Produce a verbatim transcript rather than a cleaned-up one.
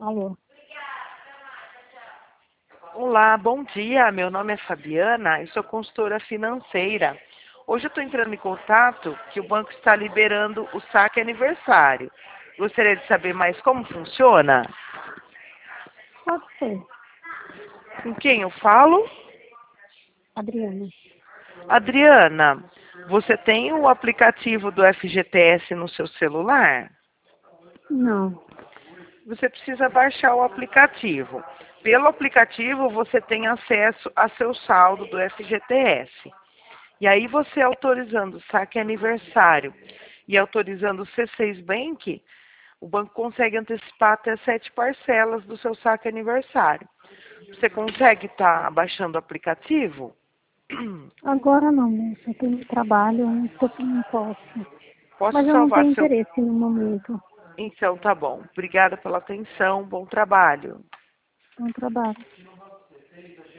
Alô? Olá, bom dia. Meu nome é Fabiana e sou consultora financeira. Hoje eu estou entrando em contato que o banco está liberando o saque aniversário. Gostaria de saber mais como funciona? Pode ser. Com quem eu falo? Adriana. Adriana, você tem o aplicativo do F G T S no seu celular? Não. Você precisa baixar o aplicativo. Pelo aplicativo você tem acesso a seu saldo do F G T S. E aí você autorizando o saque aniversário e autorizando o C seis Bank, o banco consegue antecipar até sete parcelas do seu saque aniversário. Você consegue estar baixando o aplicativo? Agora não, moça. Eu tenho trabalho, eu não, tô, não posso. Posso Mas eu não salvar tenho seu... interesse no momento. Então tá bom. Obrigada pela atenção. Bom trabalho. Bom trabalho.